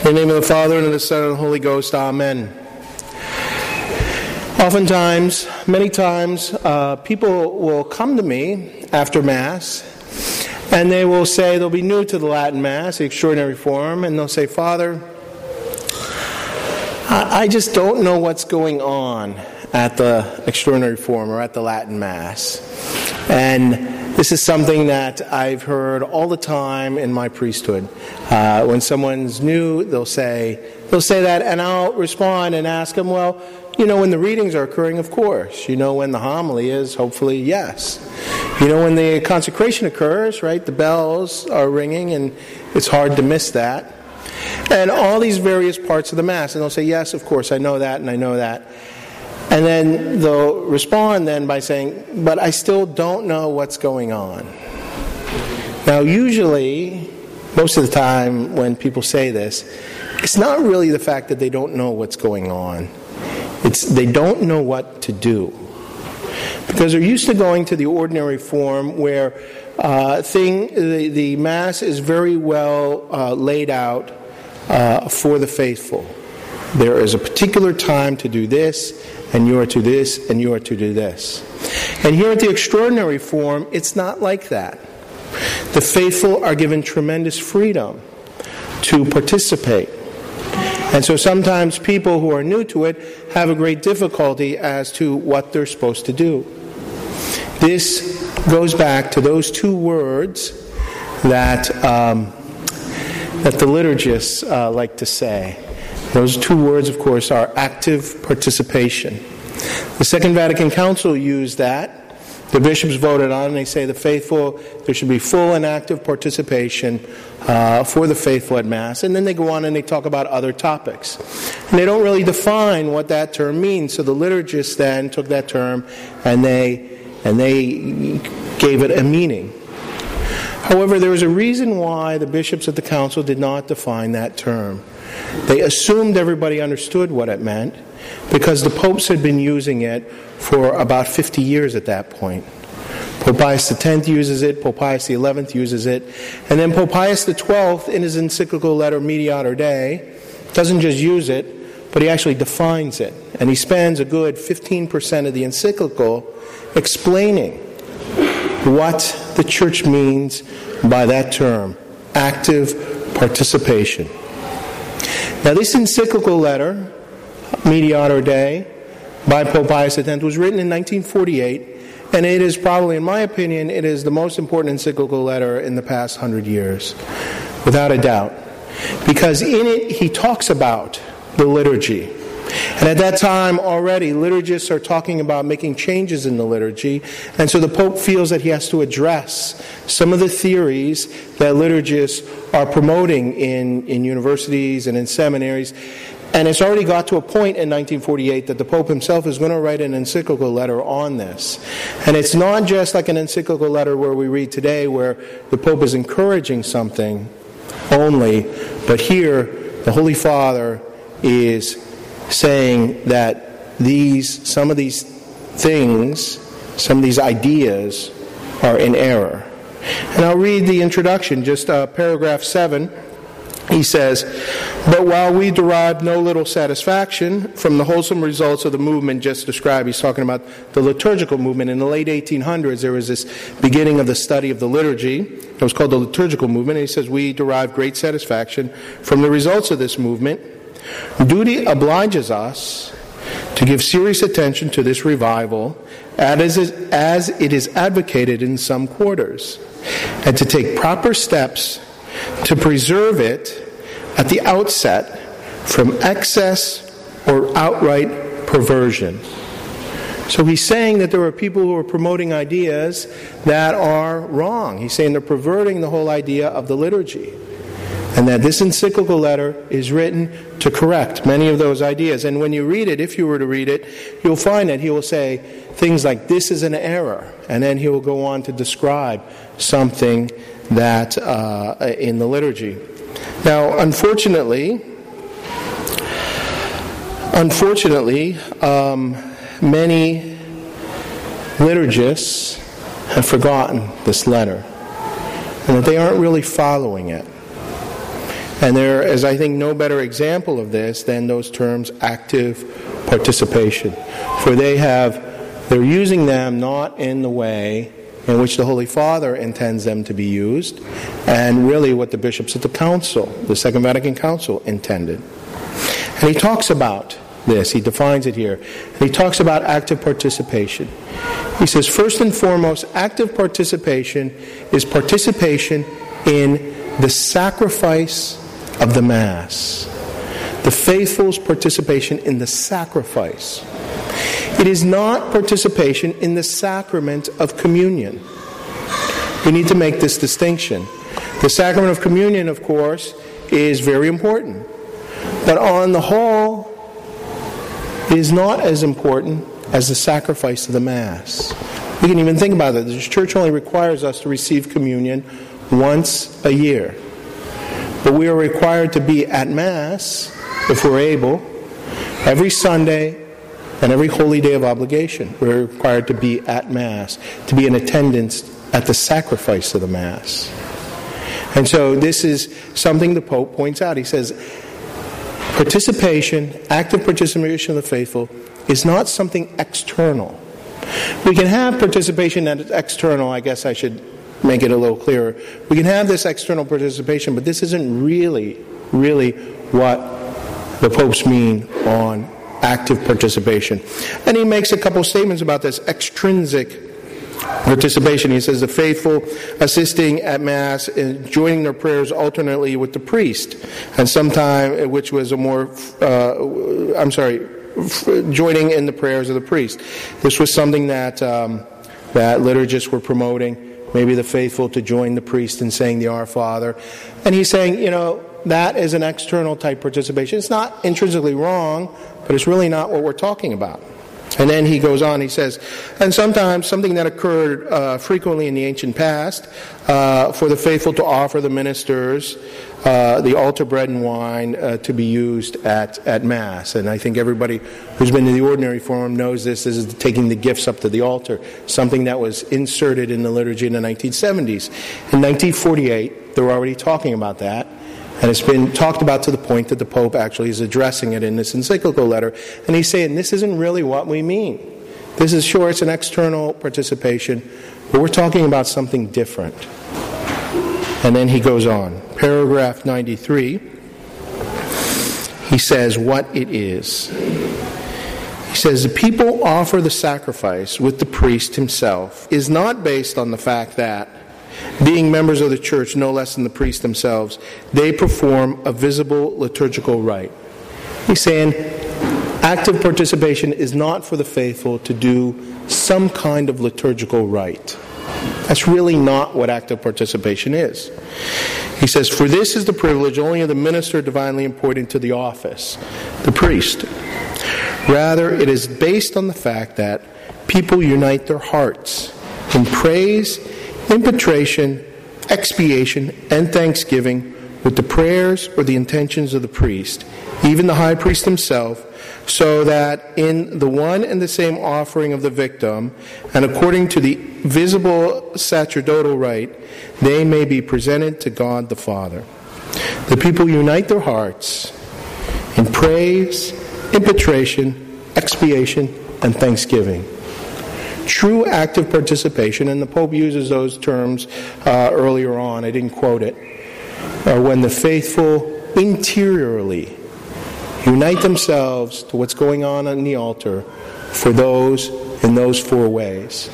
In the name of the Father, and of the Son, and of the Holy Ghost, Amen. Oftentimes, many times, people will come to me after Mass, and they will say, they'll be new to the Latin Mass, the extraordinary form, and they'll say, Father, I just don't know what's going on at the extraordinary form or at the Latin Mass. And this is something that I've heard all the time in my priesthood. When someone's new, they'll say that, and I'll respond and ask them, well, you know when the readings are occurring, of course. You know when the homily is, hopefully, yes. You know when the consecration occurs, right? The bells are ringing, and it's hard to miss that. And all these various parts of the Mass, and they'll say, yes, of course, I know that, and I know that. And then they'll respond then by saying, but I still don't know what's going on. Now, usually, most of the time when people say this, it's not really the fact that they don't know what's going on. It's they don't know what to do. Because they're used to going to the ordinary form where the Mass is very well laid out for the faithful. There is a particular time to do this, and you are to this, and you are to do this. And here at the extraordinary form, it's not like that. The faithful are given tremendous freedom to participate. And so sometimes people who are new to it have a great difficulty as to what they're supposed to do. This goes back to those two words that the liturgists like to say. Those two words, of course, are active participation. The Second Vatican Council used that. The bishops voted on it, and they say the faithful, there should be full and active participation for the faithful at Mass. And then they go on and they talk about other topics. And they don't really define what that term means. So the liturgists then took that term and they gave it a meaning. However, there was a reason why the bishops at the council did not define that term. They assumed everybody understood what it meant because the popes had been using it for about 50 years at that point. Pope Pius X uses it, Pope Pius XI uses it, and then Pope Pius XII in his encyclical letter Mediator Dei doesn't just use it, but he actually defines it. And he spends a good 15% of the encyclical explaining what the Church means by that term, active participation. Now, this encyclical letter, Mediator Dei, by Pope Pius X, was written in 1948, and it is probably, in my opinion, it is the most important encyclical letter in the past 100 years, without a doubt. Because in it, he talks about the liturgy. And at that time already, liturgists are talking about making changes in the liturgy, and so the Pope feels that he has to address some of the theories that liturgists are promoting in universities and in seminaries. And it's already got to a point in 1948 that the Pope himself is going to write an encyclical letter on this. And it's not just like an encyclical letter where we read today where the Pope is encouraging something only, but here the Holy Father is saying that some of these things, some of these ideas are in error. And I'll read the introduction, just paragraph 7. He says, but while we derive no little satisfaction from the wholesome results of the movement just described, he's talking about the liturgical movement. In the late 1800s, there was this beginning of the study of the liturgy. It was called the liturgical movement. And he says, we derive great satisfaction from the results of this movement. Duty obliges us to give serious attention to this revival as it is advocated in some quarters, and to take proper steps to preserve it at the outset from excess or outright perversion. So he's saying that there are people who are promoting ideas that are wrong. He's saying they're perverting the whole idea of the liturgy. And that this encyclical letter is written to correct many of those ideas. And when you read it, if you were to read it, you'll find that he will say things like, this is an error. And then he will go on to describe something that in the liturgy. Now, unfortunately, many liturgists have forgotten this letter, and that they aren't really following it. And there is, I think, no better example of this than those terms active participation. For they're using them not in the way in which the Holy Father intends them to be used, and really what the bishops at the Council, the Second Vatican Council, intended. And he talks about this, he defines it here. And he talks about active participation. He says, first and foremost, active participation is participation in the sacrifice of the Mass. The faithful's participation in the sacrifice. It is not participation in the sacrament of communion. We need to make this distinction. The sacrament of communion, of course, is very important. But on the whole, it is not as important as the sacrifice of the Mass. We can even think about it. The Church only requires us to receive communion once a year. But we are required to be at Mass, if we're able, every Sunday and every holy day of obligation. We're required to be at Mass, to be in attendance at the sacrifice of the Mass. And so this is something the Pope points out. He says, participation, active participation of the faithful, is not something external. We can have participation that is external. I guess I should make it a little clearer. We can have this external participation, but this isn't really what the popes mean on active participation. And he makes a couple statements about this extrinsic participation. He says the faithful assisting at Mass and joining their prayers alternately with the priest, and sometimes, which was a more, joining in the prayers of the priest. This was something that liturgists were promoting. Maybe the faithful to join the priest in saying the Our Father. And he's saying, that is an external type participation. It's not intrinsically wrong, but it's really not what we're talking about. And then he goes on, he says, and sometimes something that occurred frequently in the ancient past, for the faithful to offer the ministers the altar bread and wine to be used at Mass. And I think everybody who's been to the ordinary form knows this. This is taking the gifts up to the altar, something that was inserted in the liturgy in the 1970s. In 1948, they were already talking about that. And it's been talked about to the point that the Pope actually is addressing it in this encyclical letter. And he's saying, this isn't really what we mean. This is, sure, it's an external participation, but we're talking about something different. And then he goes on. Paragraph 93, he says what it is. He says, the people offer the sacrifice with the priest himself is not based on the fact that, being members of the Church no less than the priests themselves, they perform a visible liturgical rite. He's saying active participation is not for the faithful to do some kind of liturgical rite. That's really not what active participation is. He says, for this is the privilege only of the minister divinely appointed to the office, the priest. Rather, it is based on the fact that people unite their hearts in praise, impetration, expiation, and thanksgiving with the prayers or the intentions of the priest, even the high priest himself, so that in the one and the same offering of the victim, and according to the visible sacerdotal rite, they may be presented to God the Father. The people unite their hearts in praise, impetration, expiation, and thanksgiving. True active participation, and the Pope uses those terms earlier on, I didn't quote it, when the faithful interiorly unite themselves to what's going on the altar for those in those four ways.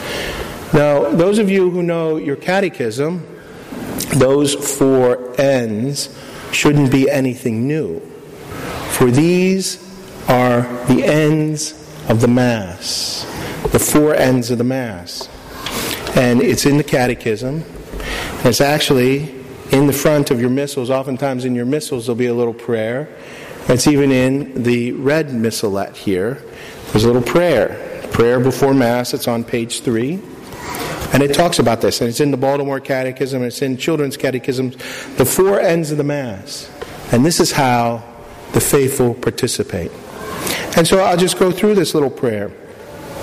Now, those of you who know your catechism, those four ends shouldn't be anything new. For these are the ends of the Mass, the four ends of the Mass. And it's in the catechism. It's actually in the front of your missals. Oftentimes in your missals there'll be a little prayer. It's even in the red missalette here. There's a little prayer. Prayer before Mass. It's on page 3. And it talks about this. And it's in the Baltimore Catechism. It's in children's catechisms. The four ends of the Mass. And this is how the faithful participate. And so I'll just go through this little prayer.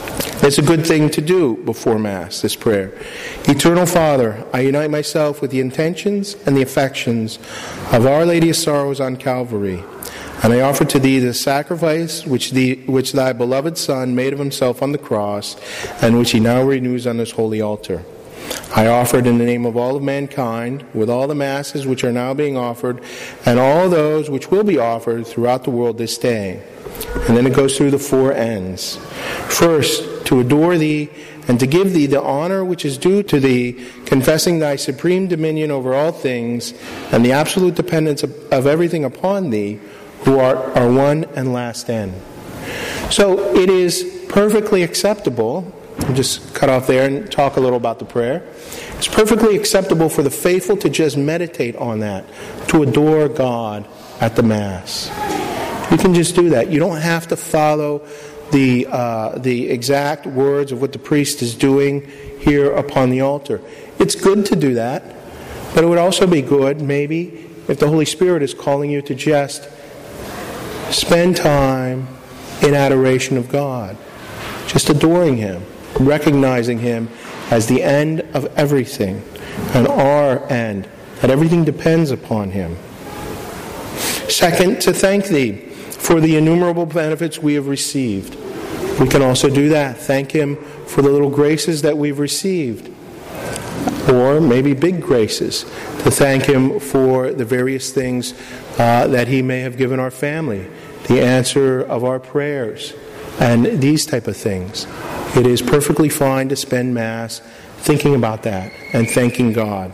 It's a good thing to do before Mass, this prayer. Eternal Father, I unite myself with the intentions and the affections of Our Lady of Sorrows on Calvary, and I offer to Thee the sacrifice which Thy beloved Son made of Himself on the cross, and which He now renews on His holy altar. I offer it in the name of all of mankind, with all the Masses which are now being offered, and all those which will be offered throughout the world this day. And then it goes through the four ends. First, to adore Thee, and to give Thee the honor which is due to Thee, confessing Thy supreme dominion over all things, and the absolute dependence of everything upon Thee, who are our one and last end. So it is perfectly acceptable, I'll just cut off there and talk a little about the prayer. It's perfectly acceptable for the faithful to just meditate on that, to adore God at the Mass. You can just do that. You don't have to follow the exact words of what the priest is doing here upon the altar. It's good to do that, but it would also be good, maybe, if the Holy Spirit is calling you to just spend time in adoration of God, just adoring Him, recognizing Him as the end of everything, and our end, that everything depends upon Him. Second, to thank Thee for the innumerable benefits we have received. We can also do that. Thank Him for the little graces that we've received, or maybe big graces. To thank Him for the various things that He may have given our family, the answer of our prayers, and these type of things. It is perfectly fine to spend Mass thinking about that and thanking God.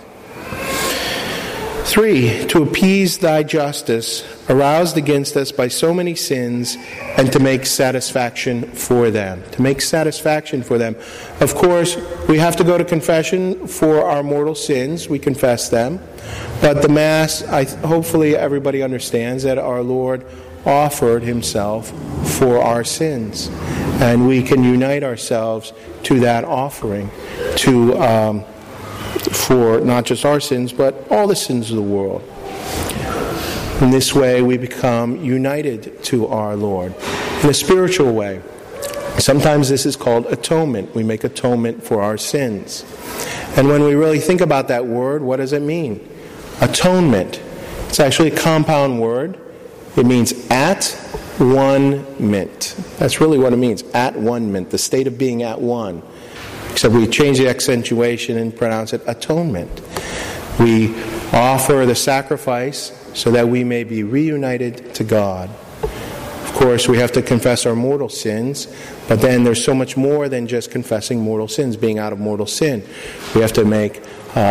3, to appease Thy justice, aroused against us by so many sins, and to make satisfaction for them. To make satisfaction for them. Of course, we have to go to confession for our mortal sins. We confess them. But the Mass, hopefully everybody understands that our Lord offered Himself for our sins. And we can unite ourselves to that offering, for not just our sins, but all the sins of the world. In this way, we become united to our Lord in a spiritual way. Sometimes this is called atonement. We make atonement for our sins. And when we really think about that word, what does it mean? Atonement. It's actually a compound word. It means at one mint. That's really what it means, at one mint, the state of being at one. Except we change the accentuation and pronounce it atonement. We offer the sacrifice so that we may be reunited to God. Of course, we have to confess our mortal sins, but then there's so much more than just confessing mortal sins, being out of mortal sin. We have to make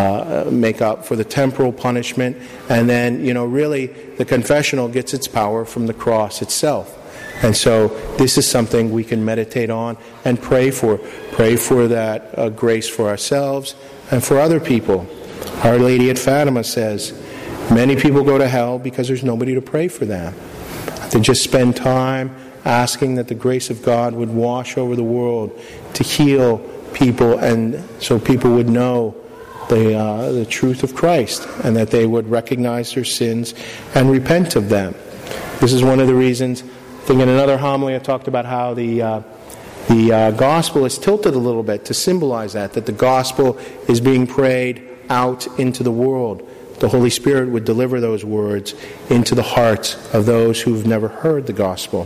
up for the temporal punishment, and then, really the confessional gets its power from the cross itself. And so this is something we can meditate on and pray for. Pray for that grace for ourselves and for other people. Our Lady at Fatima says, many people go to hell because there's nobody to pray for them. They just spend time asking that the grace of God would wash over the world to heal people, and so people would know the truth of Christ, and that they would recognize their sins and repent of them. This is one of the reasons. I think in another homily I talked about how the gospel is tilted a little bit to symbolize that the gospel is being prayed out into the world. The Holy Spirit would deliver those words into the hearts of those who've never heard the gospel.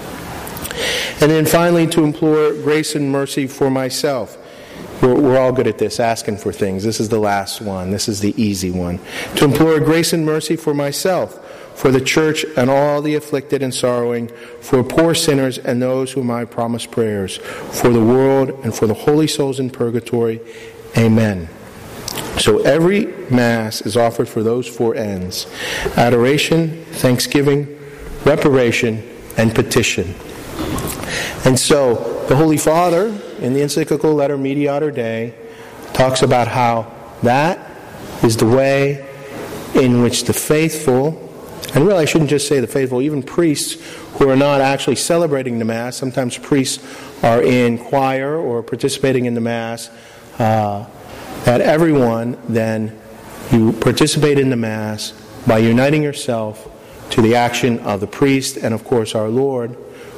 And then finally, to implore grace and mercy for myself. We're all good at this, asking for things. This is the last one. This is the easy one. To implore grace and mercy for myself, for the Church and all the afflicted and sorrowing, for poor sinners and those whom I promise prayers, for the world and for the holy souls in purgatory. Amen. So every Mass is offered for those four ends: adoration, thanksgiving, reparation, and petition. And so the Holy Father, in the encyclical Letter Mediator Dei, talks about how that is the way in which the faithful, and really I shouldn't just say the faithful, even priests who are not actually celebrating the Mass, sometimes priests are in choir or participating in the Mass, that everyone then, you participate in the Mass by uniting yourself to the action of the priest and of course our Lord,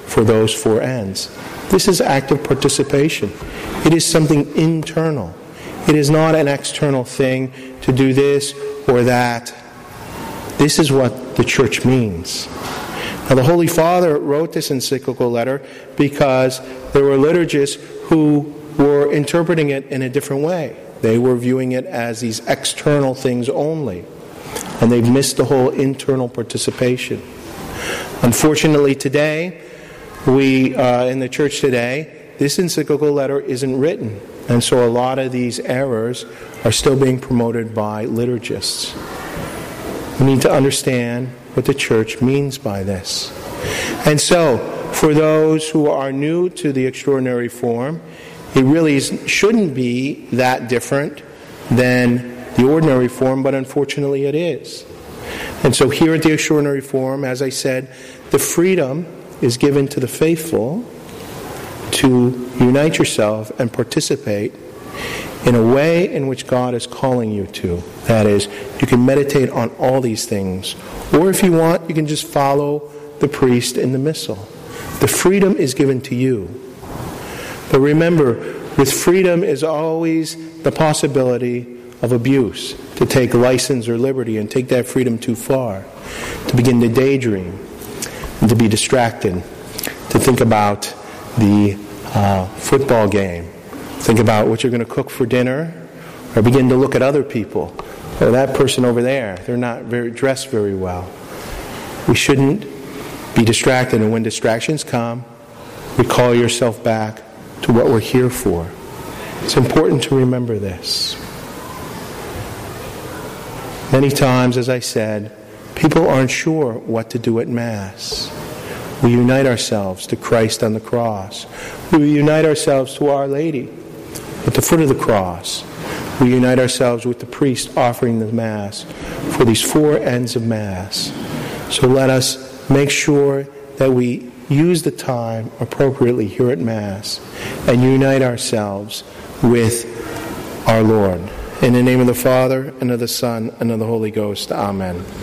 for those four ends. This is active participation. It is something internal. It is not an external thing to do this or that. This is what the church means. Now, the Holy Father wrote this encyclical letter because there were liturgists who were interpreting it in a different way. They were viewing it as these external things only, and they've missed the whole internal participation. Unfortunately, today, in the church today, this encyclical letter isn't written, and so a lot of these errors are still being promoted by liturgists. We need to understand what the church means by this. And so, for those who are new to the extraordinary form, it really shouldn't be that different than the ordinary form, but unfortunately it is. And so here at the extraordinary form, as I said, the freedom is given to the faithful to unite yourself and participate in a way in which God is calling you to. That is, you can meditate on all these things. Or if you want, you can just follow the priest in the missal. The freedom is given to you. But remember, with freedom is always the possibility of abuse, to take license or liberty and take that freedom too far, to begin to daydream, and to be distracted, to think about the football game, think about what you're going to cook for dinner, or begin to look at other people. Oh, that person over there, they're not dressed very well. We shouldn't be distracted, and when distractions come, recall yourself back to what we're here for. It's important to remember this. Many times, as I said, people aren't sure what to do at Mass. We unite ourselves to Christ on the cross. We unite ourselves to Our Lady at the foot of the cross. We unite ourselves with the priest offering the Mass for these four ends of Mass. So let us make sure that we use the time appropriately here at Mass and unite ourselves with our Lord. In the name of the Father, and of the Son, and of the Holy Ghost. Amen.